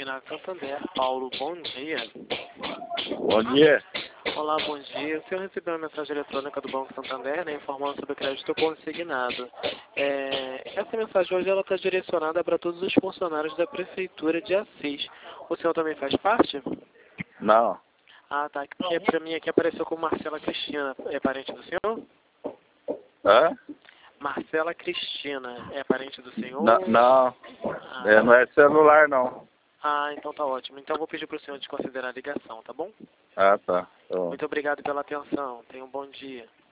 Financiamento Santander. Paulo, bom dia. Bom dia. Olá, bom dia. O senhor recebeu uma mensagem eletrônica do Banco Santander, né, informando sobre o crédito consignado. Essa mensagem hoje ela está direcionada para todos os funcionários da Prefeitura de Assis. O senhor também faz parte? Não. Ah, tá. Porque para mim aqui apareceu como Marcela Cristina. É parente do senhor? Hã? Marcela Cristina. É parente do senhor? Não. Não é celular, não. Ah, então tá ótimo. Então eu vou pedir para o senhor desconsiderar a ligação, tá bom? Ah, tá. Tá bom. Muito obrigado pela atenção. Tenha um bom dia.